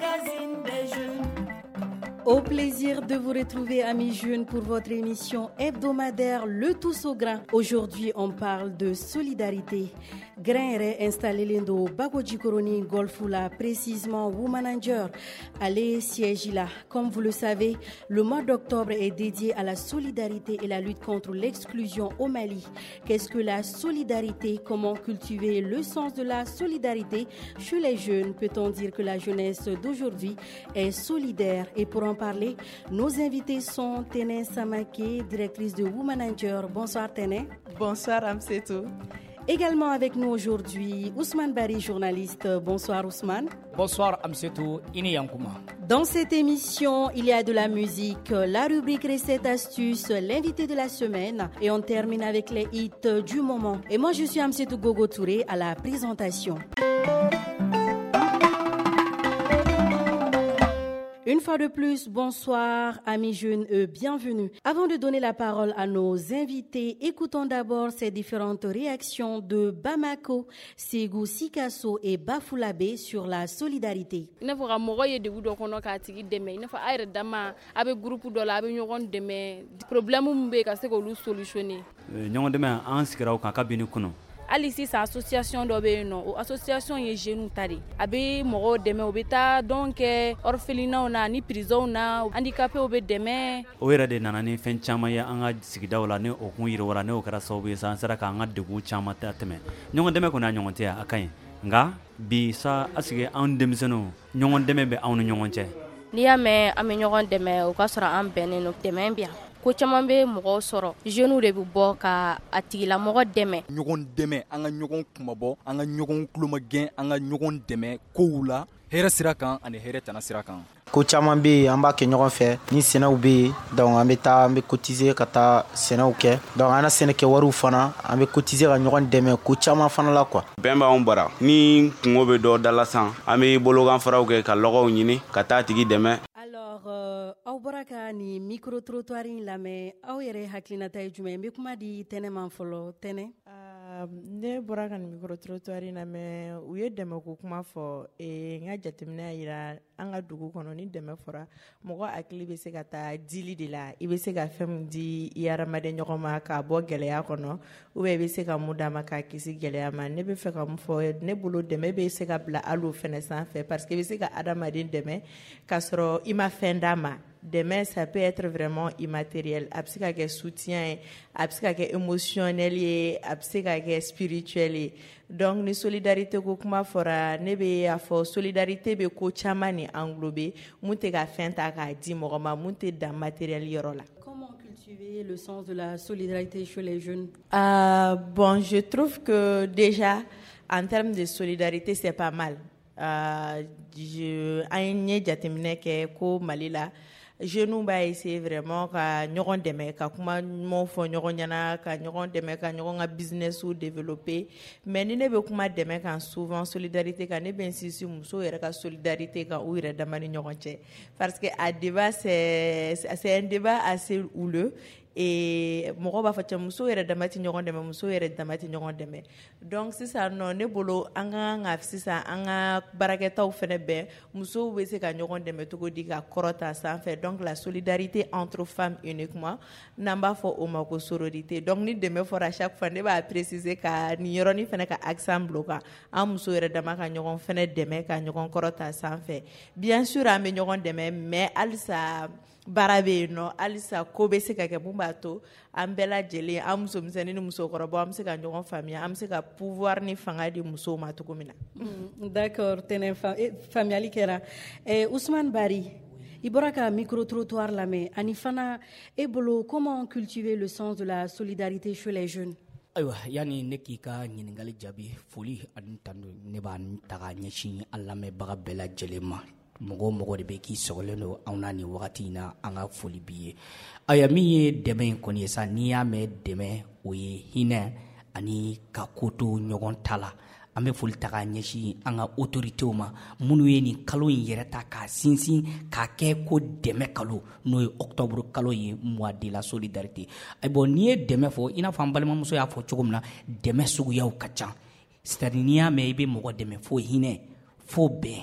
magazine des jeunes. Au plaisir de vous retrouver, amis jeunes, pour votre émission hebdomadaire Le Tous au Grain. Aujourd'hui, on parle de solidarité. Grain est installé l'Indo Bagoji Koroni Golfula, précisément Womanager. Allez, siège là. Comme vous le savez, le mois d'octobre est dédié à la solidarité et la lutte contre l'exclusion au Mali. Qu'est-ce que la solidarité? Comment cultiver le sens de la solidarité chez les jeunes? Peut-on dire que la jeunesse d'aujourd'hui est solidaire? Et pour en parler, nos invités sont Téné Samake, directrice de Womanager. Bonsoir Téné. Bonsoir Amsetou. Également avec nous aujourd'hui, Ousmane Bari, journaliste. Bonsoir Ousmane. Bonsoir Amsetou, Ine Yankouma. Dans cette émission, il y a de la musique, la rubrique recettes astuces, l'invité de la semaine et on termine avec les hits du moment. Et moi je suis Amsetou Gogo Touré à la présentation. Une fois de plus, bonsoir amis jeunes et bienvenue. Avant de donner la parole à nos invités, écoutons d'abord ces différentes réactions de Bamako, Ségou, Sikasso et Bafulabe sur la solidarité. Il faut que moi je débute donc on a qu'à demain. Il faut ailleurs demain avec groupe de la avec nous demain problème où m'be qu'à ce que nous solutionner. Nous demain en ce cas-là quand bien nous ali sisan association dɔ bɛ yen nɔ o association ye jeunes ta de a bɛ mɔgɔw dɛmɛ o bɛ taa donc orphelinats na ni prisons na handicapés bɛ dɛmɛ o yɛrɛ de nana ni fɛn caman ye an ka sigidaw la ne o kun yiriwara ne o kɛra sababu ye san sera k'an ka degun caman ta tɛmɛ ɲɔgɔn dɛmɛ kɔni a ɲɔgɔn tɛ a ka ɲi nka bi sa asige an denmisɛnninw ɲɔgɔn dɛmɛ bɛ anw ni ɲɔgɔn cɛ n'i y'a mɛn an bɛ ɲɔgɔn dɛmɛ o ka sɔrɔ an bɛnnen don dɛmɛ bi yan ko caman bɛ mɔgɔw sɔrɔ jeunes de bɛ bɔ ka a tigilamɔgɔ dɛmɛ ɲɔgɔn dɛmɛ an ka ɲɔgɔn kumabɔ an ka ɲɔgɔn kulomagɛn an ka ɲɔgɔn dɛmɛ kow la hɛrɛ sira kan ani hɛrɛ tana sira kan ko caman bɛ yen an b'a kɛ ɲɔgɔn fɛ ni sɛnɛw bɛ yen donc an bɛ cotiser ka taa sɛnɛw kɛ donc an na sɛnɛkɛ wariw fana an bɛ cotiser ka ɲɔgɔn dɛmɛ ko caman fana la quoi bɛn b'anw bara ni kungo bɛ dɔ dala san an bɛ bolokanfaraw kɛ ka lɔgɔw ɲini ka taa tigi dɛmɛ. Alors aw bɔra ka ni micro trottoir in lamɛn aw yɛrɛ hakilinata ye jumɛn n bɛ kuma di Tɛnɛ man fɔlɔ Tɛnɛ. Ne bɔra ka micro trottoir in lamɛn u ye dɛmɛ ko kuma fɔ n ka jateminɛ y'a jira an ka dugu kɔnɔ ni dɛmɛ fɔra mɔgɔ hakili bɛ se ka taa dili de la i bɛ se ka fɛn min di i hadamaden ɲɔgɔn ma k'a bɔ gɛlɛya kɔnɔ ou bien i bɛ se ka mun d'a ma k'a kisi gɛlɛya ma ne bɛ fɛ ka mun fɔ ne bolo dɛmɛ bɛ se ka bila hali o fɛnɛ sanfɛ parce que i bɛ se ka hadamaden dɛmɛ k'a sɔrɔ i ma fɛn d'a ma. Demain, ça peut être vraiment immatériel. A bɛ se ka kɛ soutien ye, a bɛ se ka kɛ émotionnel ye, a bɛ se ka kɛ spirituel ye. Donc ni solidarité ko kuma fɔra ne bɛ a fɔ solidarité bɛ ko caman ni englober mun tɛ ka fɛn ta k'a di mɔgɔ ma mun tɛ dan matériel yɔrɔ la. Comment cultiver le sens de la solidarité chez les jeunes? Bon, je trouve que déjà en termes de solidarité c'est pas mal. An ye jateminɛ kɛ ko Mali la jeunes b'a essayer vraiment ka ɲɔgɔn dɛmɛ ka kuma ɲumanw fɔ ɲɔgɔn ɲɛna ka ɲɔgɔn dɛmɛ ka ɲɔgɔn ka businessw développer mais ni ne bɛ kuma dɛmɛ kan souvent solidarité kan ne bɛ insister musow yɛrɛ ka solidarité kan u yɛrɛ dama ni ɲɔgɔn cɛ parce que a débat c'est un débat assez houleux et mɔgɔ b'a fɔ cɛ muso yɛrɛ dama tɛ ɲɔgɔn dɛmɛ muso yɛrɛ dama tɛ ɲɔgɔn dɛmɛ donc sisan nɔ ne bolo an ka sisan an ka baarakɛtaw fɛnɛ bɛn musow bɛ se ka ɲɔgɔn dɛmɛ cogo di ka kɔrɔta sanfɛ donc la solidarité entre femmes uniquement n'an b'a fɔ o ma ko sororité donc ni dɛmɛ fɔra chaque fois ne b'a préciser ka nin yɔrɔnin fɛnɛ ka accent bila o kan an muso yɛrɛ dama ka ɲɔgɔn fɛnɛ dɛmɛ ka ɲɔgɔn kɔrɔta sanfɛ bien sûr an bɛ ɲɔgɔn dɛmɛ mais halisa baara bɛ yen nɔ halisa ko bɛ se ka kɛ mun b'a to an bɛɛ lajɛlen an musomisɛnnin ni musokɔrɔbaw an bɛ se ka ɲɔgɔn faamuya an bɛ se ka pouvoir ni fanga di musow ma cogo min na. D'accord, Tɛnɛ faamuyali kɛra. Ousmane Bari i bɔra ka micro trottoir lamɛn ani fana e bolo comment cultiver le sens de la solidarité chez les jeunes? ayiwa yani ne k'i ka ɲininkali jaabi foli ani tando ne b'a ta ka ɲɛsin an lamɛnbaga bɛɛ lajɛlen ma mɔgɔ de bɛ k'i sɔgɔlen don anw na nin wagati in na an ka foli b'i ye ayiwa min ye dɛmɛ in kɔni ye sa n'i y'a mɛn dɛmɛ o ye hinɛ ani ka ko to ɲɔgɔn ta la an bɛ foli ta k'a ɲɛsin an ka autoritéw ma minnu ye nin kalo in yɛrɛ ta k'a sinsin k'a kɛ ko dɛmɛ kalo n'o ye octobre kalo ye mois de la solidarité bon n'i ye dɛmɛ fɔ i n'a fɔ an balimamuso y'a fɔ cogo min na dɛmɛ suguyaw ka ca c'est à dire n'i y'a mɛn i bɛ mɔgɔ dɛmɛ fo hinɛ fo bɛn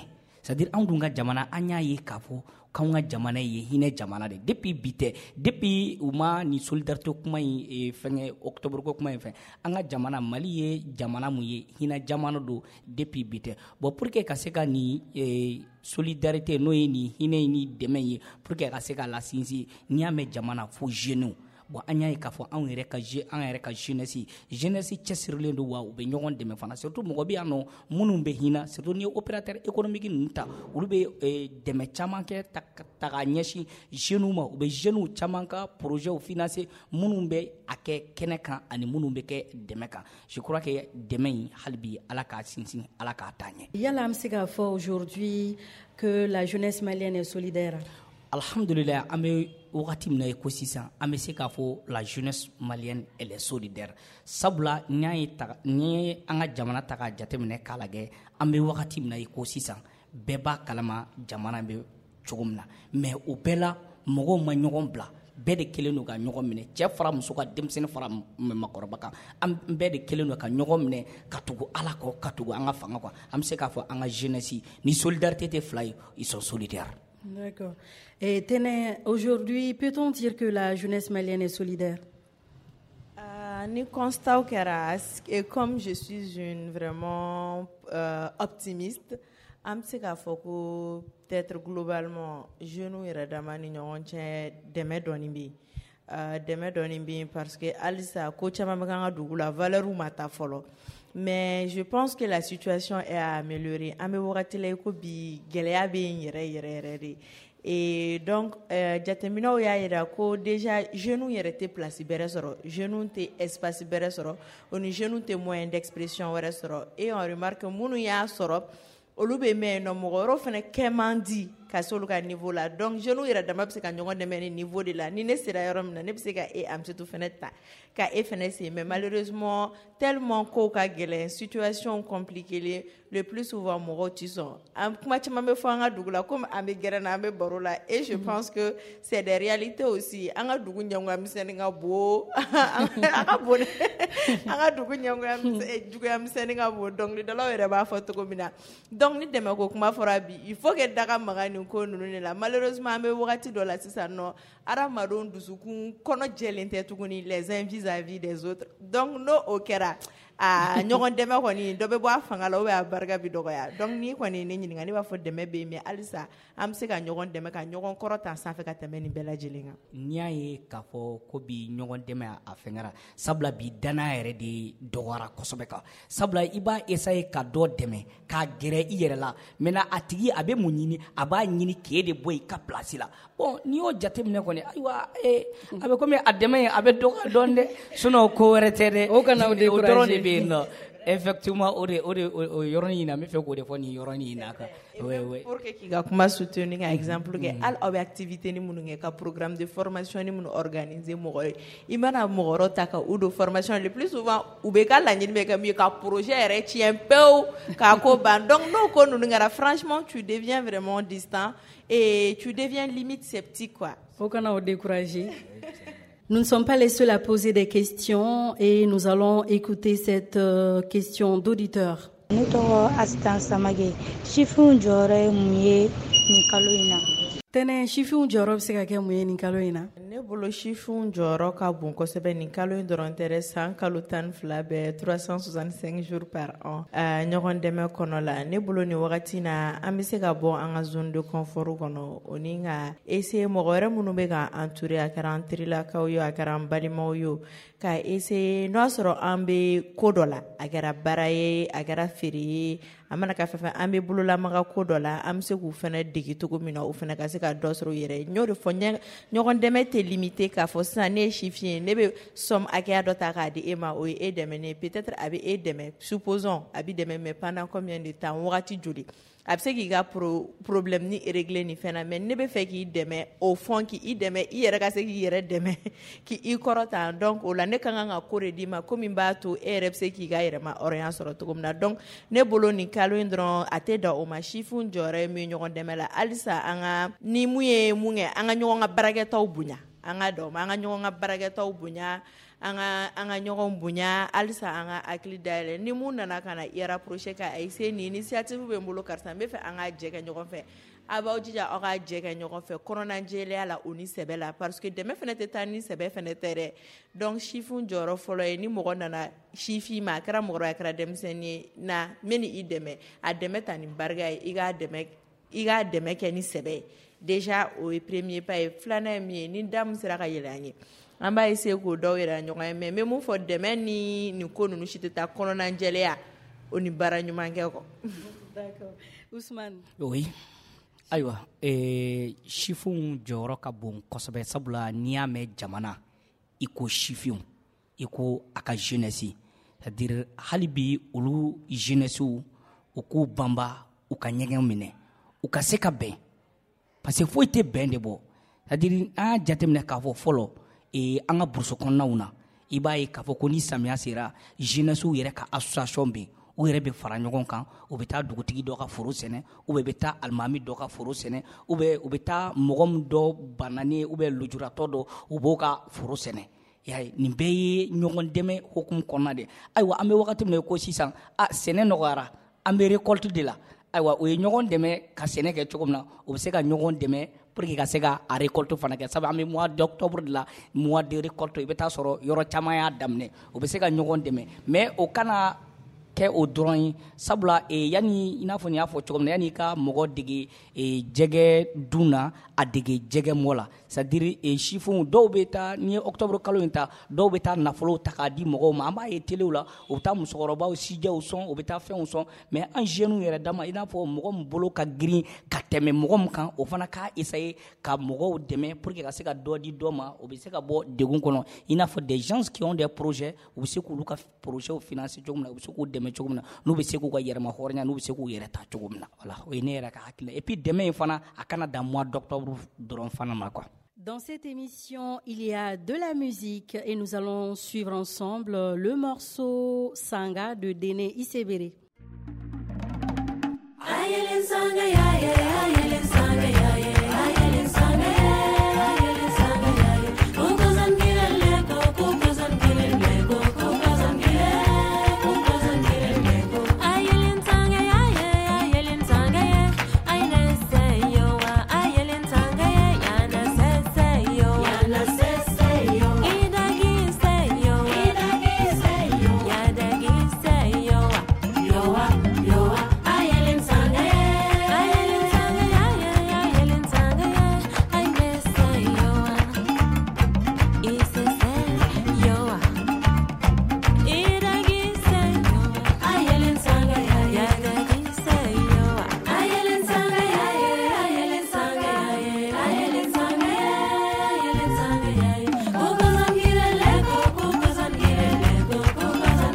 c'est-à-dire anw dun ka jamana an y'a ye k'a fɔ k'anw ka jamana ye hinɛ jamana de depuis bi tɛ depuis u ma ni solidarité kuma in fɛngɛ octobre ko kuma in fɛ an ka jamana Mali ye jamana mun ye hinɛ jamana do depuis bi tɛ bon pour que ka se ka ni solidarité n'o ye ni hinɛ ni dɛmɛ ye pour que ka se ka lasinsin n'i y'a mɛn jamana fo jeunes bon an y'a ye k'a fɔ anw yɛrɛ ka jeunesse cɛsirilen don wa u bɛ ɲɔgɔn dɛmɛ fana surtout mɔgɔ bɛ yan nɔ minnu bɛ hinɛ surtout ni opérateur économique ninnu ta olu bɛ dɛmɛ caman kɛ ta ka ɲɛsin jeunes ma u bɛ jeunes caman ka projets financer minnu bɛ a kɛ kɛnɛ kan ani minnu bɛ kɛ dɛmɛ kan je crois que dɛmɛ in hali bi ala k'a sinsin ala k'a taa ɲɛ. Yala an bɛ se k'a fɔ aujourd'hui que la jeunesse malienne est solidaire? Alhamdulillah, an bɛ wagati min na ye ko sisan an bɛ se k'a fɔ la jeunesse malienne elle est solidaire sabula n'i ye an ka jamana ta k'a jateminɛ k'a lajɛ an bɛ wagati min na ye ko sisan bɛɛ b'a kalama jamana bɛ cogo min na mais o bɛɛ la mɔgɔw ma ɲɔgɔn bila bɛɛ de kelen don ka ɲɔgɔn minɛ cɛ fara muso ka denmisɛnnin fara makɔrɔba kan an bɛɛ de kelen don ka ɲɔgɔn minɛ ka tugu ala kɔ ka tugu an ka fanga kɔ an bɛ se k'a fɔ an ka jeunesse ni solidarité tɛ fila ye ils sont solidaires. D'accord. Et Téné, aujourd'hui, peut-on dire que la jeunesse malienne est solidaire? Ni constat kɛra et comme je suis une vraiment optimiste, an bɛ se k'a fɔ ko peut-être globalement jeunes yɛrɛ dama ni ɲɔgɔn cɛ dɛmɛ dɔɔni bɛ yen dɛmɛ dɔɔni bɛ yen parce que halisa ko caman bɛ k'an ka dugu la valeur ma ta fɔlɔ. Mais je pense que la situation est à améliorer. An bɛ wagati la i ko bi gɛlɛya bɛ yen yɛrɛ de. Et donc jateminɛw y'a jira ko déjà jeunes yɛrɛ tɛ place bɛrɛ sɔrɔ, jeunes tɛ espace bɛrɛ sɔrɔ, o ni jeunes tɛ moyen d'expression wɛrɛ sɔrɔ. Et on remarque minnu y'a sɔrɔ olu bɛ mɛn nɔ mɔgɔ wɛrɛw fana kɛ man di ka se olu ka niveau la. Donc jeunes yɛrɛ dama bɛ se ka ɲɔgɔn dɛmɛ ni niveau de la. Ni ne sera yɔrɔ min na ne bɛ se ka Amsatou fana ta ka fana se mais malheureusement tellement ko ka gɛlɛn situation compliquée le plus souvent mɔgɔw tɛ sɔn. An kuma caman bɛ fɔ an ka dugu la comme an bɛ gɛrɛ na an bɛ baro la et je pense que c'est des réalités aussi. An ka dugu ɲɛmɔgɔya misɛnnin ka bon an ka bon an ka dugu ɲɛmɔgɔya misɛnnin ka bon dɔnkilidalaw yɛrɛ b'a fɔ cogo min na. Donc ni dɛmɛ ko kuma fɔra bi il faut que daga maga nin ko ninnu de la. Malheureusement an bɛ wagati dɔ la sisan nɔ adamadenw dusukun kɔnɔ jɛlen tɛ tuguni les uns vis-à-vis des autres. Donc n'o o kɛra ɲɔgɔn dɛmɛ kɔni dɔ bɛ bɔ a fanga la ou bien a barika bɛ dɔgɔya. Donc ni kɔni ne ɲininka ne b'a fɔ dɛmɛ bɛ yen mais halisa an bɛ se ka ɲɔgɔn dɛmɛ ka ɲɔgɔn kɔrɔ ta sanfɛ ka tɛmɛ nin bɛɛ lajɛlen kan. N'i y'a ye k'a fɔ ko bi ɲɔgɔn dɛmɛ a fɛngɛra sabula bi danaya yɛrɛ de dɔgɔyara kosɛbɛ kan sabula i b'a essayer ka dɔ dɛmɛ k'a gɛrɛ i yɛrɛ la maintenant a tigi a bɛ mun ɲini a b'a ɲini k'e de bɔ i ka place la bon n'i y'o jateminɛ kɔni ayiwa a bɛ komi a dɛmɛ a bɛ dɔgɔya dɔɔni dɛ sinon ko wɛrɛ tɛ dɛ o kana o dɔrɔn de bɛ yen nɔ. Effectivement o yɔrɔnin in na n bɛ fɛ k'o de fɔ nin yɔrɔnin in na kan. Pour que k'i ka kuma soutenir ka exemple kɛ hali aw bɛ activité ni minnu kɛ ka programme de formation ni minnu organiser mɔgɔ ye i mana mɔgɔ wɛrɛw ta ka u don formation le plus souvent u bɛ ka laɲini bɛ kɛ min ye ka projet yɛrɛ tiɲɛ pewu k'a ko ban donc n'o ko ninnu kɛra franchement tu deviens vraiment distant et tu deviens limite sceptique quoi. O kana o décourager. Nous ne sommes pas les seuls à poser des questions et nous allons écouter cette question d'auditeur. Ne tɔgɔ Assistance Samake chiffon jɔyɔrɔ ye mun ye nin kalo in na? Tɛnɛ chiffon jɔyɔrɔ bɛ se ka kɛ mun ye nin kalo in na? Ne bolo chiffon jɔyɔrɔ ka bon kosɛbɛ nin kalo in dɔrɔn tɛ dɛ san kalo 12 bɛɛ 365 jours par an ɲɔgɔn dɛmɛ kɔnɔ la. Ne bolo nin wagati na an bɛ se ka bɔ an ka zone de confort kɔnɔ o ni ka essayer mɔgɔ wɛrɛ minnu bɛ ka entourer a kɛra an terilakaw ye a kɛra an balimaw ye ka essayer n'o y'a sɔrɔ an bɛ ko dɔ la a kɛra baara ye a kɛra feere ye a mana ka fɛn an bɛ bololamaga ko dɔ la an bɛ se k'u fana dege cogo min na o fana ka se ka dɔ sɔrɔ u yɛrɛ ye. N y'o de fɔ ɲɔgɔn dɛmɛ tɛ limité k'a fɔ sisan ne ye chiffre ye ne bɛ somme hakɛya dɔ ta k'a di e ma o ye e dɛmɛ ne peut-être a bɛ e dɛmɛ supposons a bɛ dɛmɛ mais pendant combien de temps wagati joli a bɛ se k'i ka problème ni régler nin fɛn na mais ne bɛ fɛ k'i dɛmɛ au fond k'i dɛmɛ i yɛrɛ ka se k'i yɛrɛ dɛmɛ k'i kɔrɔta donc o la ne ka kan ka ko de d'i ma ko min b'a to e yɛrɛ bɛ se k'i ka yɛrɛma hɔrɔnya sɔrɔ cogo min na donc ne bolo nin kalo in dɔrɔn a tɛ dan o ma chiffon jɔyɔrɔ ye min ye ɲɔgɔn dɛmɛ la halisa an ka ni mun ye mun kɛ an ka ɲɔgɔn ka baarakɛtaw bonya an ka dɔn an ka ɲɔgɔn ka baarakɛtaw bonya an ka ɲɔgɔn bonya halisa an ka hakili dayɛlɛ ni mun nana ka na i rapprocher ka essayer ni initiative bɛ n bolo karisa n bɛ fɛ an ka jɛ kɛ ɲɔgɔn fɛ a b'aw jija aw ka jɛ kɛ ɲɔgɔn fɛ kɔnɔnajɛlenya la o ni sɛbɛ la parce que dɛmɛ fɛnɛ tɛ taa ni sɛbɛ fɛnɛ tɛ dɛ donc sifun jɔyɔrɔ fɔlɔ ye ni mɔgɔ nana sifin ma a kɛra mɔgɔ a kɛra denmisɛnnin ye na n bɛ ni i dɛmɛ a dɛmɛ ta ni barika ye i k'a dɛmɛ kɛ ni sɛbɛ ye déjà o ye premier pas ye filanan ye min ye ni da min sera ka yɛlɛ an ye an b'a essayer k'o dɔw yɛrɛ ɲɔgɔn ye mais n bɛ mun fɔ dɛmɛ ni nin ko ninnu si tɛ taa kɔnɔnajɛlenya o ni baara ɲuman kɛ kɔ. D'accord. Ousmane. Oui. Ayiwa sifinw jɔyɔrɔ ka bon kosɛbɛ sabula n'i y'a mɛn jamana i ko sifinw i ko a ka jeunesse c'est-à-dire hali bi olu jeunesse u k'u banba u ka ɲɛgɛn minɛ u ka se ka bɛn parce que foyi tɛ bɛn de bɔ c'est-à-dire an y'a jateminɛ k'a fɔ fɔlɔ an ka burusi kɔnɔnaw na i b'a ye k'a fɔ ko ni samiya sera jeunesse yɛrɛ ka association bɛ yen u yɛrɛ bɛ fara ɲɔgɔn kan u bɛ taa dugutigi dɔ ka foro sɛnɛ u bɛ taa alimami dɔ ka foro sɛnɛ u bɛ taa mɔgɔ min dɔ bananen u bɛ lujuratɔ dɔ u b'o ka foro sɛnɛ nin bɛɛ ye ɲɔgɔn dɛmɛ hukumu kɔnɔna de ayiwa an bɛ wagati min na ko sisan sɛnɛ nɔgɔyara an bɛ récolte de la ayiwa o ye ɲɔgɔn dɛmɛ ka sɛnɛ kɛ cogo min na o bɛ se ka ɲɔgɔn dɛmɛ pour que ka se ka a récolte fana kɛ sabu an bɛ mois d'octobre de la mois de récolte i bɛ taa sɔrɔ yɔrɔ caman y'a daminɛ o bɛ se ka ɲɔgɔn dɛmɛ mais o kana kɛ o dɔrɔn ye sabula yani i n'a fɔ n y'a fɔ cogo min na yani i ka mɔgɔ dege jɛgɛ dun na a dege jɛgɛ mɔ la c'est-à-dire sifinw dɔw bɛ taa n'i ye octobre kalo in ta dɔw bɛ taa nafolow ta k'a di mɔgɔw ma an b'a ye telew la u bɛ taa musokɔrɔbaw sijɛw sɔn u bɛ taa fɛnw sɔn mais an jeunes yɛrɛ dama i n'a fɔ mɔgɔ min bolo ka girin ka tɛmɛ mɔgɔ min kan o fana k'a essayer ka mɔgɔw dɛmɛ pour que ka se ka dɔ di dɔ ma o bɛ se ka bɔ degun kɔnɔ i n'a fɔ des gens qui ont des projets u bɛ se k'olu ka projets financer cogo min na u bɛ se k'u dɛmɛ cogo min na n'u bɛ se k'u ka yɛrɛma hɔrɔnya n'u bɛ se k'u yɛrɛ ta cogo min na voilà o ye ne yɛrɛ ka hakili et puis dɛmɛ in fana a kana dan mois d'octobre dɔrɔn fana ma quoi. Dans cette émission, il y a de la musique et nous allons suivre ensemble le morceau Sanga de Déné Isebere. Ayelen Sanga ya ya ayelen Sanga ya ya ayelen Sanga ya ayelen Sanga ya ya kokozan girelle kokozan girelle kokozan girelle kokozan girelle ayelen Sanga ya ya ayelen Sanga ya ayelen Sayo ayelen Sanga ya na Sayo idagi Sayo ya dagi Sayo yoa ayelen Sanga ya ayelen Sanga ya ya ayelen Sanga ya ayelen Sayo ise Sayo idagi Sayo ayelen Sanga ya ya dagi Sayo ayelen Sanga ya ya ayelen Sanga ya ayelen Sanga ya ayelen Sanga ya kokozan girelle kokozan girelle kokozan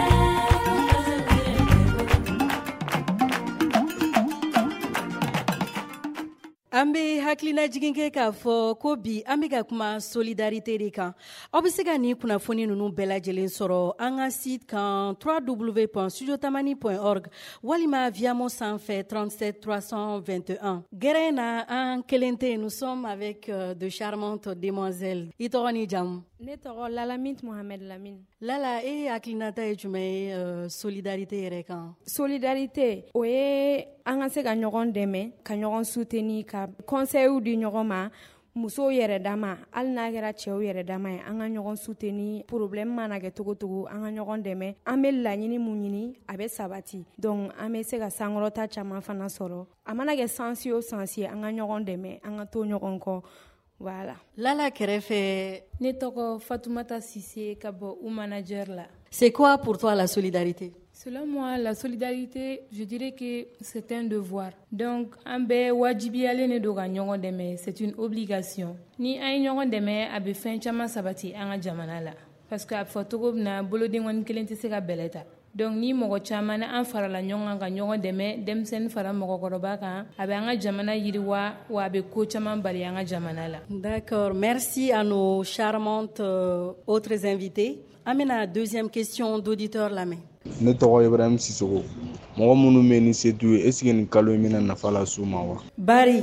an bɛ hakilina jigin kɛ k'a fɔ ko bi an bɛ ka kuma solidarité de kan aw bɛ se ka nin kunnafoni ninnu bɛɛ lajɛlen sɔrɔ an ka site kan www.studiotamani.org walima via mon sanfɛ 37 321 gɛrɛ na an kelen tɛ nous sommes avec de charmantes demoiselles i tɔgɔ ni jamu ne tɔgɔ Lalamine Mohamed Lamine. Lala e hakilinata ye jumɛn ye solidarité yɛrɛ kan solidarité o ye an ka se ka ɲɔgɔn dɛmɛ ka ɲɔgɔn soutenir ka conseils di ɲɔgɔn ma musow yɛrɛ dama hali n'a kɛra cɛw yɛrɛ dama ye an ka ɲɔgɔn soutenir problème mana kɛ togo togo an ka ɲɔgɔn dɛmɛ an bɛ laɲini mun ɲini a bɛ sabati donc an bɛ se ka sankɔrɔta caman fana sɔrɔ a mana kɛ sansi o sansi ye an ka ɲɔgɔn dɛmɛ an ka to ɲɔgɔn kɔ. Voilà. Lala kɛrɛfɛ ne tɔgɔ Fatoumata Sissé ka bɔ U Manager la. C'est quoi pour toi la solidarité? Selon moi, la solidarité, je dirais que c'est un devoir. Donc, an bɛ wajibiyalen de don ka ɲɔgɔn dɛmɛ, c'est une obligation. Ni an ye ɲɔgɔn dɛmɛ, a bɛ fɛn caman sabati an ka jamana la. Parce que a fɔ cogo min na bolodenkɔni kelen tɛ se ka bɛlɛ ta. Donc ni mɔgɔ caman na an farala ɲɔgɔn kan ka ɲɔgɔn dɛmɛ denmisɛnnin fara mɔgɔkɔrɔba kan a bɛ an ka jamana yiriwa wa a bɛ ko caman bali an ka jamana la. D'accord, merci à nos charmantes autres invités. An bɛna deuxième question d'auditeur lamɛn. Ne tɔgɔ Ibrahim Sisoko. Mɔgɔ minnu bɛ ni se t'u ye est-ce que nin kalo in bɛna nafa las'u ma wa? Bari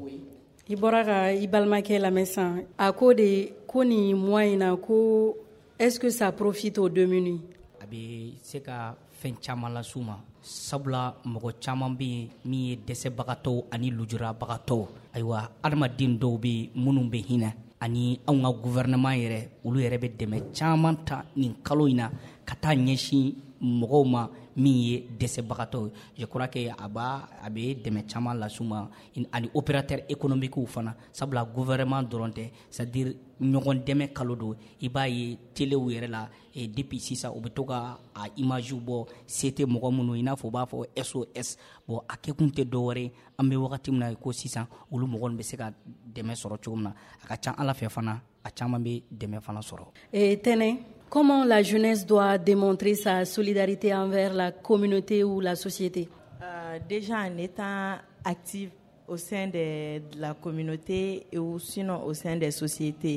i bɔra ka i balimakɛ lamɛn sisan a ko de ko nin mois in na ko Est-ce que ça profite aux démunis? A bɛ se ka fɛn caman las'u ma sabula mɔgɔ caman bɛ yen min ye dɛsɛbagatɔw ani lujurabagatɔw ayiwa adamaden dɔw bɛ yen minnu bɛ hinɛ ani anw ka gouvernement yɛrɛ olu yɛrɛ bɛ dɛmɛ caman ta nin kalo in na ka taa ɲɛsin mɔgɔw ma min ye dɛsɛbagatɔw je crois que a bɛ dɛmɛ caman las'u ma ani opérateur économique fana sabula gouvernement dɔrɔn tɛ c'est à dire ɲɔgɔn dɛmɛ kalo don i b'a ye telew yɛrɛ la depuis sisan u bɛ to ka a image bɔ se tɛ mɔgɔ minnu i n'a fɔ u b'a fɔ SOS bon a kɛkun tɛ dɔwɛrɛ ye an bɛ wagati min na ko sisan olu mɔgɔ bɛ se ka dɛmɛ sɔrɔ cogo min na a ka ca ala fɛ fana a caman bɛ dɛmɛ fana sɔrɔ. Tɛnɛ, comment la jeunesse doit démontrer sa solidarité envers la communauté ou la société? Déjà en étant active au sein de la communauté et ou sinon au sein des sociétés.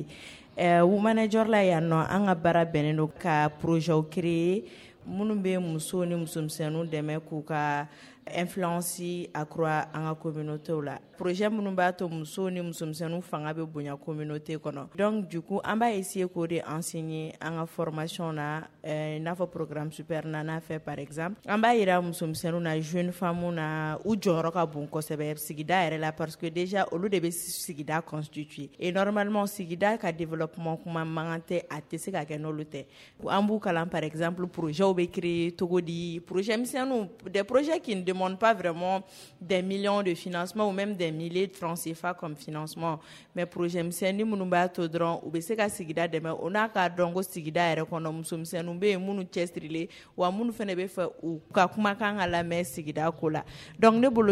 Ou manager la ya no an ka baara bɛnnen don ka projet créer minnu bɛ muso ni musomisɛnninw dɛmɛ k'u ka influence accroître an ka communauté la. Projet minnu b'a to muso ni musomisɛnninw fanga bɛ bonya communauté kɔnɔ. Donc du coup an b'a essayer k'o de enseigner an ka formation na n'a fɔ programme super nana fait par exemple. An b'a yira musomisɛnninw na jeune femme na u jɔyɔrɔ ka bon kosɛbɛ sigida yɛrɛ la parce que déjà olu de bɛ sigida constituer et normalement sigida ka développement kuma mankan tɛ a tɛ se ka kɛ n'olu tɛ. An b'u kalan par exemple projet bɛ créer togo di projet misɛnninw des projets qui ne demandent pas vraiment des millions de financement ou même des milliers de francs CFA comme financement mais projet misɛnnin minnu b'a to dɔrɔn u bɛ se ka sigida dɛmɛ o n'a ka dɔn ko sigida yɛrɛ kɔnɔ musomisɛnninw bɛ yen minnu cɛsirilen wa minnu fana bɛ fɛ u ka kumakan ka lamɛn sigida ko la donc ne bolo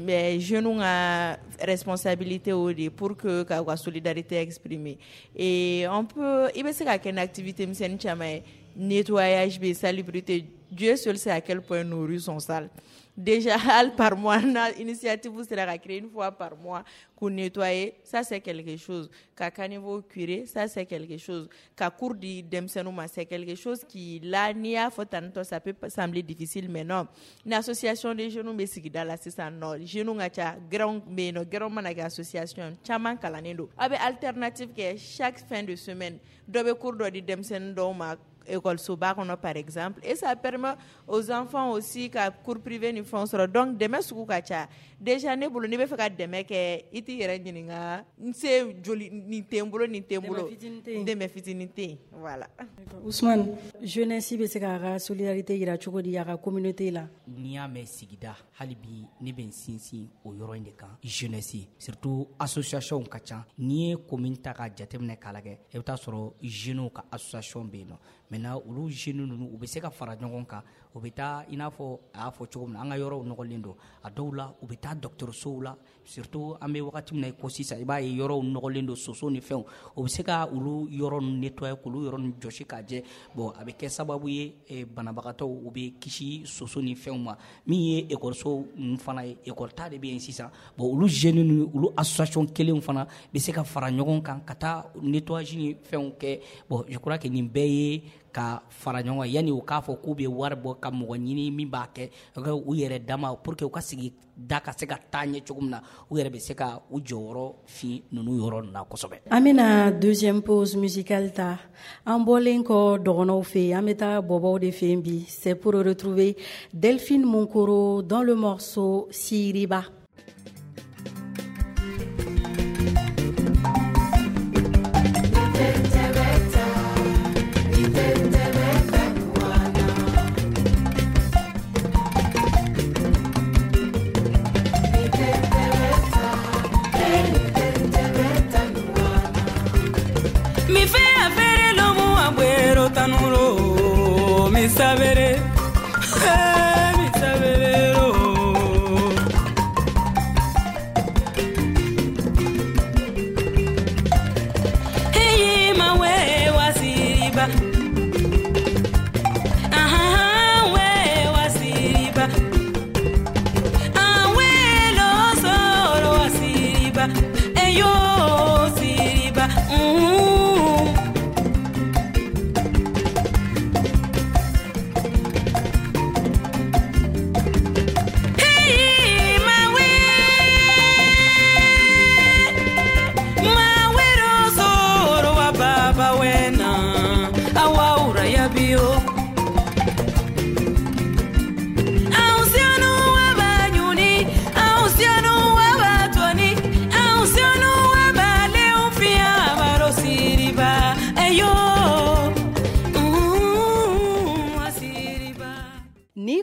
jeunes ka responsabilité o de pour que ka solidarité exprimer et on peut i bɛ se ka kɛ ni activité misɛnnin caman ye nettoyage bɛ salubrité Dieu seul sait à quel point nos rues sont sales. Déjà, par mois, l'initiative sera créée une fois par mois pour nettoyer. Ça, c'est quelque chose. Qu'à caniveau curé, ça, c'est quelque chose. Qu'à cours de Demsenouma, c'est quelque chose qui, là, ça peut sembler difficile, mais non. Une association des jeunes, mais c'est là, c'est ça, non. Jeunes, grand managa association, chaman kalanendo. Avec alternative que chaque fin de semaine, dobe cours de Demsenouma, école soba par exemple et ça permet aux enfants aussi qu'à cours privé ni font donc demain suku kacha déjà ne bolo ne be fa ka demain ke iti yere nyininga nse joli ni tembolo demain fitinité voilà. Ousmane, jeunesse be se ka solidarité ira cogo di ya ka communauté la ni ya me sigida halibi ne ben sinsin o yoro inde kan jeunesse surtout association kacha ni commune ta ka jatemne kalage e ta soro jeune ka association be no maintenant olu jeunes ninnu u bɛ se ka fara ɲɔgɔn kan u bɛ taa i n'a fɔ a y'a fɔ cogo min na an ka yɔrɔw nɔgɔlen don a dɔw la u bɛ taa dɔgɔtɔrɔsow la surtout an bɛ wagati min na ko sisan i b'a ye yɔrɔw nɔgɔlen don soso ni fɛnw u bɛ se ka olu yɔrɔ ninnu nettoyer k'olu yɔrɔ ninnu jɔsi k'a jɛ bon a bɛ kɛ sababu ye banabagatɔw u bɛ kisi soso ni fɛnw ma min ye ekɔliso ninnu fana ye ekɔli ta de bɛ yen sisan bon olu jeunes ninnu olu association kelenw fana bɛ se ka fara ɲɔgɔn kan ka taa nettoyage ni fɛnw kɛ bon je crois que nin bɛɛ ye ka fara ɲɔgɔn kan yanni u k'a fɔ k'u bɛ wari bɔ ka mɔgɔ ɲini min b'a kɛ u yɛrɛ dama pour que u ka sigi da ka se ka taa ɲɛ cogo min na u yɛrɛ bɛ se ka u jɔyɔrɔ fin ninnu yɔrɔ ninnu na kosɛbɛ. An bɛna deuxième pause musicale ta an bɔlen kɔ dɔgɔnɔw fɛ yen an bɛ taa bɔbɔw de fɛ yen bi c'est pour retrouver Delphine Monkoro dans le morceau Siriba.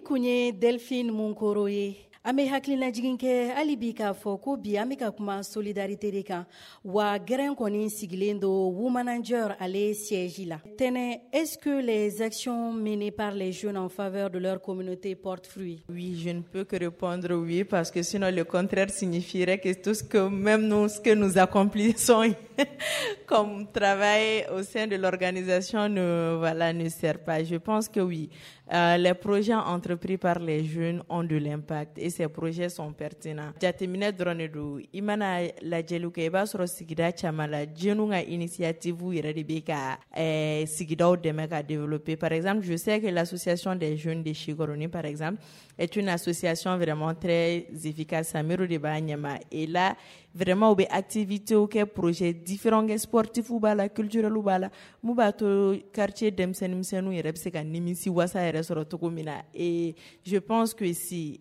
kunye Delphine Munkoroye. Ame haklina jiginke alibi ka fɔ ko bi an bɛ ka kuma solidarité de kan wa gɛrɛn kɔni sigilen do Womanager ale siège la. Tɛnɛ, est-ce que les actions menées par les jeunes en faveur de leur communauté portent fruit? Oui, je ne peux que répondre oui, parce que sinon le contraire signifierait que tout ce que même nous, ce que nous accomplissons comme travail au sein de l'organisation ne sert pas. Je pense que oui. Les projets entrepris par les jeunes ont de l'impact et ces projets sont pertinents. Jateminɛ dɔrɔn de don, i mana lajɛliw kɛ i b'a sɔrɔ sigida caman la jeunes ka initiative yɛrɛ de bɛ ka sigidaw dɛmɛ ka développer. Par exemple, je sais que l'association des jeunes de Chigoroni, par exemple, est une association vraiment très efficace. Samiro de b'a ɲɛma et là vraiment u bɛ activité kɛ projet différents kɛ sportifs b'a la culturels b'a la mun b'a to quartier denmisɛnninw yɛrɛ bɛ se ka nimisi wasa yɛrɛ sɔrɔ cogo min na. Et je pense que si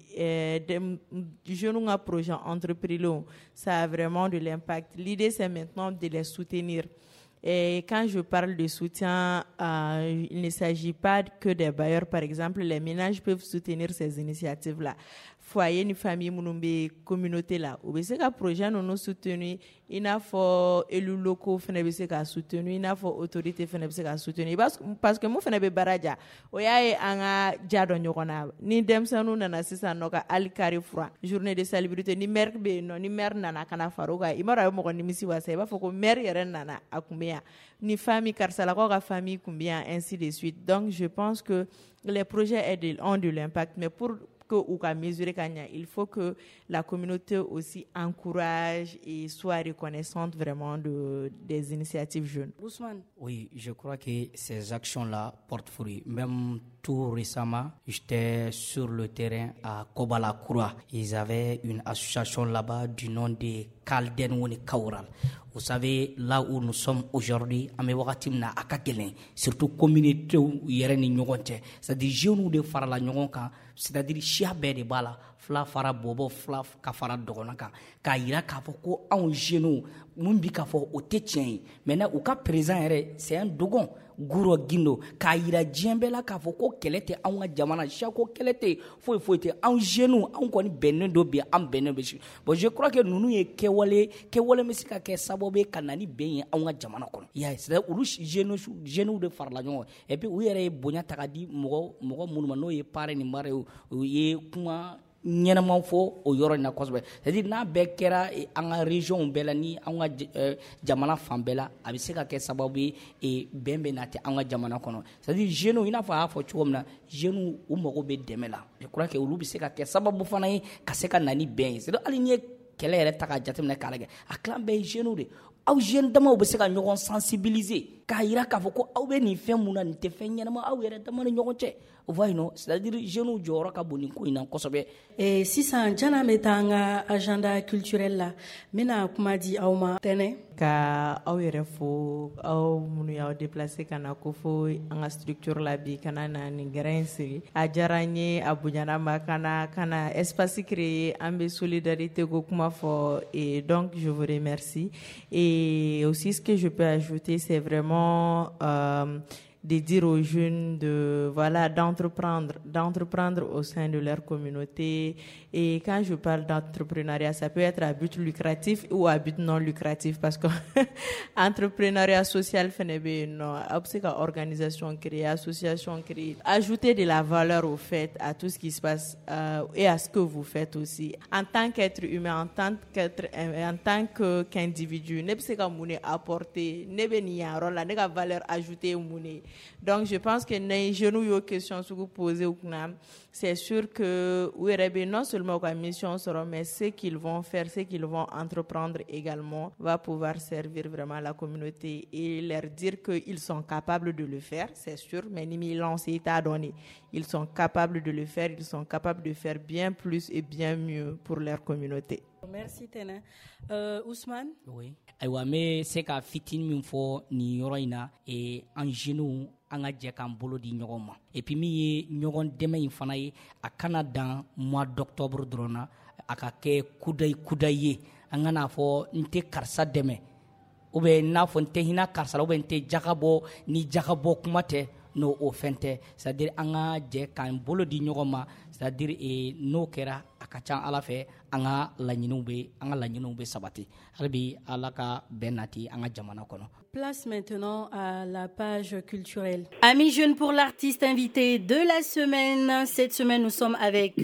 jeunes ka projet entrepris ça a vraiment de l'impact. L'idée c'est maintenant de les soutenir. Et quand je parle de soutien, il ne s'agit pas que des bailleurs. Par exemple, les ménages peuvent soutenir ces initiatives-là. Foyer ni famille minnu bɛ communauté la u bɛ se ka projet ninnu soutenir i n'a fɔ élus locaux fana bɛ se ka soutenir i n'a fɔ autorité fana bɛ se ka soutenir parce que mun fana bɛ baara ja o y'a ye an ka ja dɔn ɲɔgɔn na ni denmisɛnninw nana sisan nɔ ka hali kari furan journée de salubrité ni maire bɛ yen nɔ ni maire nana ka na fara o kan i m'a dɔn a bɛ mɔgɔ nimisi wasa i b'a fɔ ko maire yɛrɛ nana a kun bɛ yan ni famille karisalakaw ka famille kun bɛ yan ainsi de suite. Donc je pense que les projets ont de l'impact, mais pour ou qu'à mesurer il faut que la communauté aussi encourage et soit reconnaissante vraiment des initiatives jeunes. Ousmane. Oui, je crois que ces actions-là portent fruit. Même tout récemment, j'étais sur le terrain à Kobala-Koura. Ils avaient une association là-bas du nom de Kalden Woni Kaural. Vous savez, là où nous sommes aujourd'hui, surtout communauté c'est-à-dire jeunes de Farala Nyonka, c'est-à-dire Chia de Bala, Fla Fara Bobo, Fla Kafara Dogonaka, Kaira Kafoko, un genou, Mumbi Kafo, au Tétien. Maintenant, au cas présent, c'est un dogon. Guro Gindo, Kaira Djembela Kafoko, Kelete, Anga Jamana, Chako Kelete, Fouete, un genou, un koni Benendo, bien, un Benebechi. Bon, je crois que nous y Kewale Messika, Sabobe, Kanani, Ben, Anga Jamana. Yes, the Urush genou de Farlagnon. Et puis, oui, il Bonia Takadi, Moro Moumano, et Pare Nimare, ou Kuma. Ñenama fo o yoro na kosbe c'est-à-dire na bekera anga région bela ni anga jamana fambela abise ka ke sababu e bembe nate anga jamana kono c'est-à-dire jeune ina fa fo chomna jeune u mogo be demela je crois que ulu bise ka ke sababu fana yi ka se ka nani ben c'est-à-dire aligné kele yɛrɛ ta ka jateminɛ k'a lajɛ a clan bɛɛ ye jeunes de aw jeune damaw bɛ se ka ɲɔgɔn sensibiliser k'a yira k'a fɔ ko aw bɛ nin fɛn mun na nin tɛ fɛn ɲɛnama aw yɛrɛ dama ni ɲɔgɔn cɛ o va yen nɔ c'est-à-dire jeunes jɔyɔrɔ ka bon nin ko in na kosɛbɛ. Sisan jana bɛ taa an ka agenda culturel la n bɛna kuma di aw ma tɛnɛ. Ka aw yɛrɛ fo aw minnu y'aw déplacer ka na ko fo an ka structure la bi kana na nin gɛrɛ in sigi a diyara n ye a bonyana ma kana espace créer an bɛ solidarité ko kuma fɔ et donc je vous remercie et aussi ce que je peux ajouter c'est vraiment de dire aux jeunes d'entreprendre au sein de leur communauté. Et quand je parle d'entrepreneuriat, ça peut être à but lucratif ou à but non lucratif parce que entrepreneuriat social fait non, organisation créée, association créée, ajouter de la valeur au fait à tout ce qui se passe et à ce que vous faites aussi en tant qu'être humain, en tant qu'individu. Ne peut pas apporter, ne peut pas rôle, ne pas valeur ajoutée au donc je pense que les jeunes ont question sur vous poser au CNAM. C'est sûr que non seulement la mission sera, mais ce qu'ils vont faire, ce qu'ils vont entreprendre également va pouvoir servir vraiment la communauté et leur dire qu'ils sont capables de le faire, c'est sûr, mais ils sont capables de le faire, ils sont capables de faire bien plus et bien mieux pour leur communauté. Merci Tena. Ousmane? Oui. Aywa me se ka fitini min fɔ nin yɔrɔ in na an jeunes an ka jɛ k'an bolo di ɲɔgɔn ma et puis min ye ɲɔgɔn dɛmɛ in fana ye a kana dan mois d'octobre dɔrɔn na a ka kɛ kudayi ye an kana fɔ n tɛ karisa dɛmɛ ou bien n'a fɔ n tɛ hinɛ karisa la ou bien n tɛ jaga bɔ ni jaga bɔ kuma tɛ n'o o fɛn tɛ c'est-à-dire an ka jɛ k'an bolo di ɲɔgɔn ma c'est-à-dire n'o kɛra a ka ca ala fɛ an ka laɲiniw bɛ sabati hali bi ala ka bɛn nati an ka jamana kɔnɔ. Place maintenant à la page culturelle. Amis jeunes, pour l'artiste invité de la semaine. Cette semaine, nous sommes avec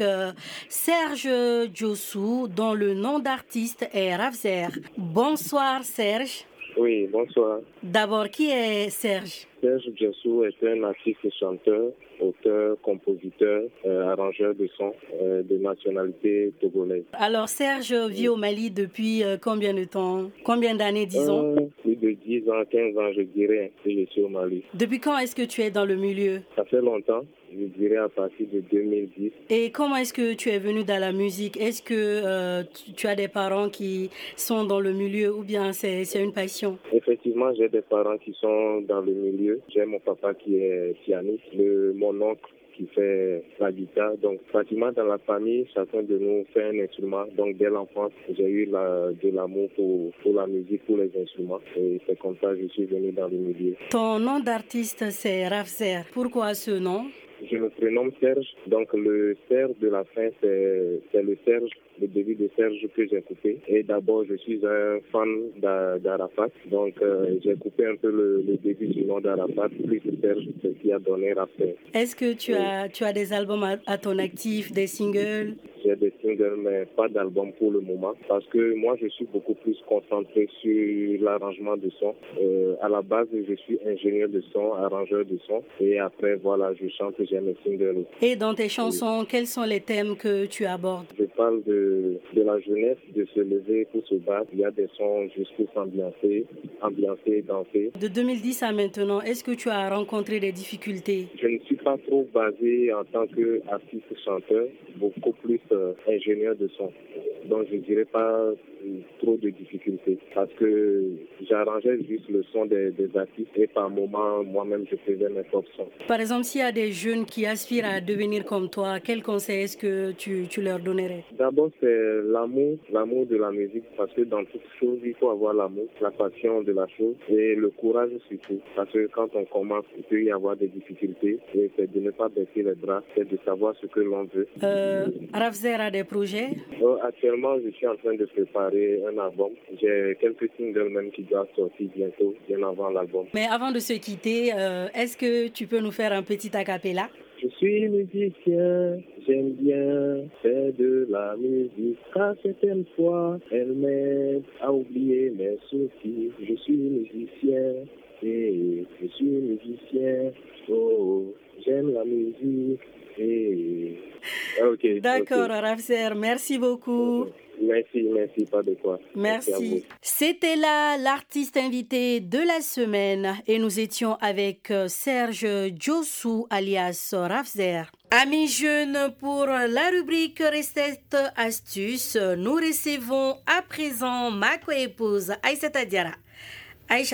Serge Djossou, dont le nom d'artiste est Rafzer. Bonsoir Serge. Oui, bonsoir. D'abord, qui est Serge? Serge Djossou est un artiste chanteur, auteur, compositeur, arrangeur de sons de nationalité togolaise. Alors Serge vit au Mali depuis combien de temps? Combien d'années, disons? Plus de 10 ans, 15 ans, je dirais, que je suis au Mali. Depuis quand est-ce que tu es dans le milieu? Ça fait longtemps, je dirais à partir de 2010. Et comment est-ce que tu es venu dans la musique? Est-ce que tu as des parents qui sont dans le milieu ou bien c'est une passion? Effectivement, j'ai des parents qui sont dans le milieu. J'ai mon papa qui est pianiste, mon oncle qui fait la guitare. Donc, pratiquement dans la famille, chacun de nous fait un instrument. Donc, dès l'enfance, j'ai eu de l'amour pour la musique, pour les instruments. Et c'est comme ça que je suis venu dans le milieu. Ton nom d'artiste, c'est Rafzer. Pourquoi ce nom? Je me prénomme Serge. Donc, le Serge de la fin, c'est le Serge, le début de Serge que j'ai coupé. Et d'abord, je suis un fan d'Arafat. Donc, j'ai coupé un peu le début du nom d'Arafat, plus Serge, ce qui a donné Rafzer. Est-ce que tu as des albums à ton actif, des singles? J'ai des singles, mais pas d'album pour le moment. Parce que moi, je suis beaucoup plus concentré sur l'arrangement de son. À la base, je suis ingénieur de son, arrangeur de son. Et après, voilà, je chante, j'ai mes singles. Et dans tes chansons, quels sont les thèmes que tu abordes? Je parle de la jeunesse, de se lever pour se battre. Il y a des sons juste pour s'ambiancer, danser. De 2010 à maintenant, est-ce que tu as rencontré des difficultés? Je ne suis pas trop basé en tant qu'artiste-chanteur, beaucoup plus ingénieur de son. Donc je ne dirais pas trop de difficultés parce que j'arrangeais juste le son des artistes et par moment, moi-même, je faisais mes propres sons. Par exemple, s'il y a des jeunes qui aspirent à devenir comme toi, quel conseil est-ce que tu leur donnerais? D'abord, c'est l'amour de la musique parce que dans toute chose, il faut avoir l'amour, la passion de la chose et le courage surtout. Parce que quand on commence, il peut y avoir des difficultés et c'est de ne pas baisser les bras, c'est de savoir ce que l'on veut. Rafzer a des projets? Actuellement, je suis en train de préparer un album. J'ai quelques singles même qui doivent sortir bientôt, bien avant l'album. Mais avant de se quitter, est-ce que tu peux nous faire un petit a cappella? Je suis musicien, j'aime bien faire de la musique. Car certaines fois, elle m'aide à oublier mes soucis. Je suis musicien, et je suis musicien. Oh, j'aime la musique. Okay, d'accord, okay. Rafzer, merci beaucoup. Merci, pas de quoi. Merci. C'était là l'artiste invité de la semaine et nous étions avec Serge Djossou alias Rafzer. Amis jeunes, pour la rubrique Recette Astuce, nous recevons à présent ma co-épouse Aïssata Diara. Aïcha,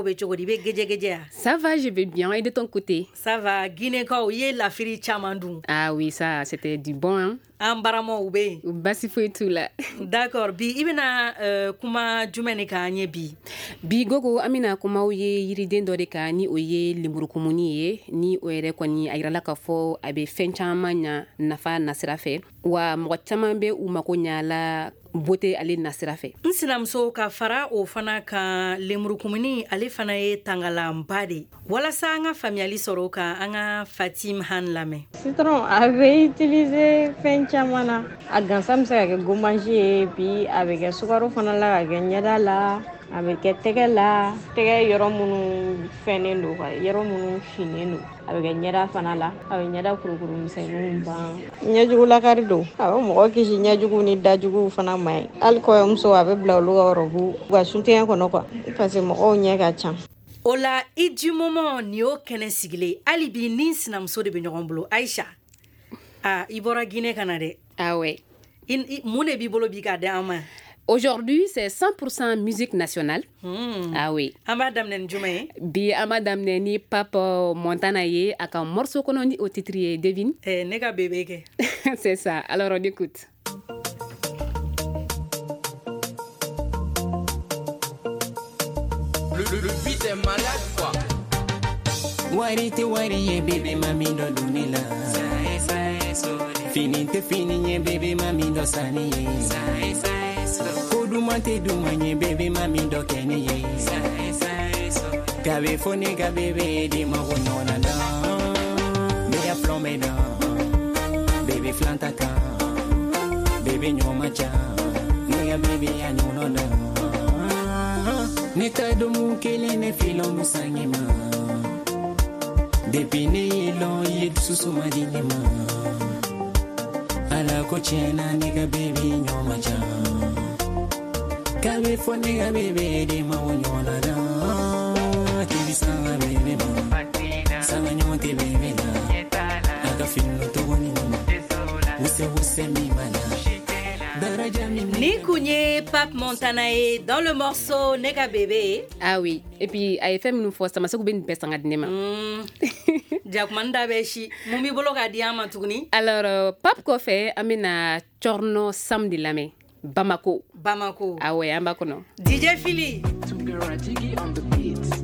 ça va, je vais bien. Et de ton côté? Ça va. Guinée-Kao, la firi chamandou. Ah oui, ça, c'était du bon, hein? Ambaramo oube. Basi foi tout là. D'accord. Bi ibina kuma jumene ka nye bi. Bi gogo amina kuma oye yiriden do de ka ni oye limuru kumuni ye ni oere kwani ayirala ka fo abe fenchamanya nafa nasira fe wa mɔgɔ caman bɛ u mako ɲala bote ale nasira fɛ. N sinamuso ka fara o fana kan lemurukumuni ale fana ye tangalanba de walasa an ka faamuyali sɔrɔ o kan an ka Fatim Han lamɛn. Citron a bɛ utiliser fɛn caman na a gansan bɛ se ka kɛ gommage ye bi a bɛ kɛ sukaro fana la ka kɛ ɲɛda la a bɛ kɛ tɛgɛ la tɛgɛ yɔrɔ minnu fɛnnen don yɔrɔ minnu finnen don a bɛ kɛ ɲɛda fana la a bɛ ɲɛda kurukuru misɛnninw ban ɲɛjugulakari don a bɛ mɔgɔ kisi ɲɛjugu ni dajugu fana ma ye hali kɔɲɔmuso a bɛ bila olu ka yɔrɔbu u ka sutiyɛn kɔnɔ quoi parce que mɔgɔw ɲɛ ka ca. O la i du moment ni y'o kɛnɛ sigilen hali bi ni sinamuso de bɛ ɲɔgɔn bolo Aïcha i bɔra Guinée ka na dɛ. Ah ouais. Mun de b'i bolo bi k'a di an ma? Aujourd'hui, c'est 100% musique nationale. Ah oui. Amadame Nenjoume. Bi Amadame Neni Papa Montana ye a un morceau qu'on a dit au titre devine. Nega bébé ke. C'est ça. Alors on écoute. Le beat est malade quoi. Warite wariye bébé mami do dunila. Fininte finiye bébé mami do saniye. Kodumante dumanye bébé mami do keniye. Gabe fone ga bébé di magonona da. Beya flome da. Bébé flantaka. Bébé nyoma cha. Nega bébé ya nyono da. Neka do mukele ne filo musangema. Depine lo yed susu madinema. Ala kochena nega baby nyoma cha. Kabe fo nega baby de ma wonyona da. Tibi sanga baby ma. Sanga nyote baby da. Aga fino to woni ma. Use mi mana. Nikounye Pape Montanae dans le morceau Nega Bébé. Ah oui, et puis a fait une fois ça m'a sauvé une peste en adnema. Diakmanda beshi, mumbi bologa diama tugni. Alors Pape ko fait amena chorno samedi lame Bamako. Bamako. Ah ouais, Bamako non. DJ Philly. On the beats.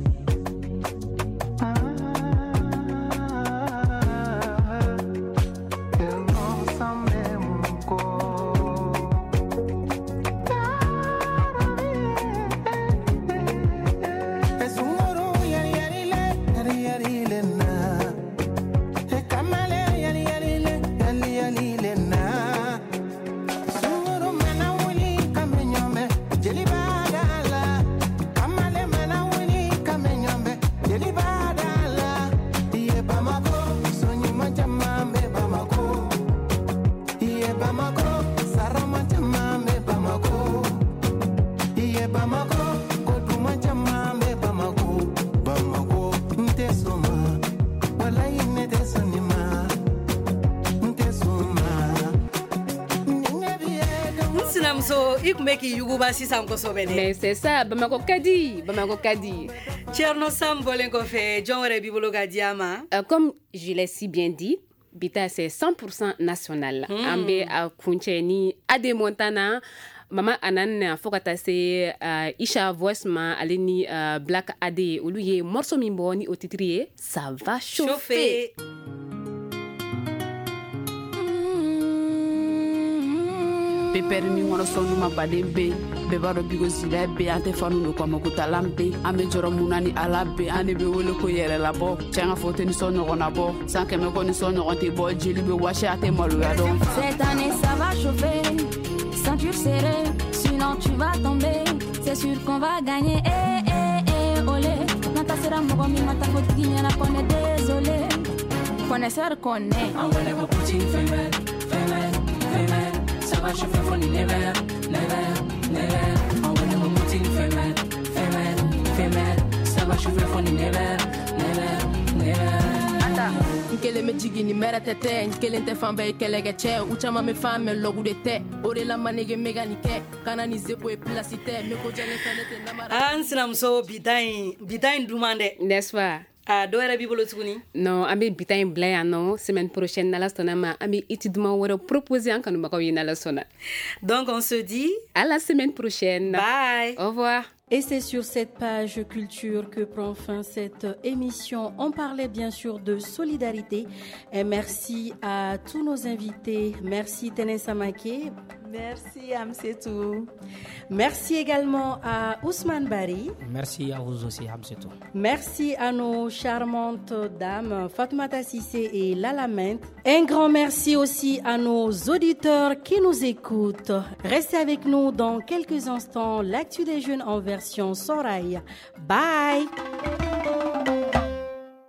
Mais c'est ça, Bamako Kadi. Tcherno Sambolenko fait John Rebibolo Gadiama. Comme je l'ai si bien dit, Bita c'est 100% national. Ambe a Kuncheni, Ade Montana, Mama Anan Fokata se Isha Voice ma aleni Black Ade Oluye morceau mimboni au titrier, ça va chauffer. Pepper ni ŋɔnɔ sɔnnu ma baden be bɛɛ b'a dɔn bigo sida be an tɛ fanu no kɔma kutalan be an be jɔrɔ mun na ni ala be an de be wele ko yɛrɛ labɔ cɛ ka fɔ tɛ ni sɔn ɲɔgɔn na bɔ san kɛmɛ kɔ ni sɔn ɲɔgɔn tɛ bɔ jeli be wasi a tɛ maloya dɔn. Cette année ça va chauffer, ceinture serrée, sinon tu vas tomber, c'est sûr qu'on va gagner. Olé, nata sera mɔgɔ min ma ta kotigi ɲɛna qu'on est désolé, connaisseur qu'on est. On va les Poutine femelle. Ça va chauffer for never. On va never put in femelle. Ça va chauffer for never. Ata, nkele me jigi ni mera tete, nkele nte fan be kele ke che, uchama me fan me logu de te, ore la manege meganike, kana ni zepo e plasite, me ko jane kanete namara. Anslam so bidain dumande. N'est-ce pas? Doera bibolo tsuni. Non, ambi bitain blaya non, semaine prochaine nala sona ma ambi étudiant wara proposer en kanu makawi nala sona. Donc on se dit à la semaine prochaine. Bye. Au revoir. Et c'est sur cette page culture que prend fin cette émission. On parlait bien sûr de solidarité. Et merci à tous nos invités. Merci Tenesa Make. Merci Amsetou. Merci également à Ousmane Bari. Merci à vous aussi Amsetou. Merci à nos charmantes dames Fatoumata Sissé et Lala Ment. Un grand merci aussi à nos auditeurs qui nous écoutent. Restez avec nous dans quelques instants. L'actu des jeunes en version Soraï. Bye.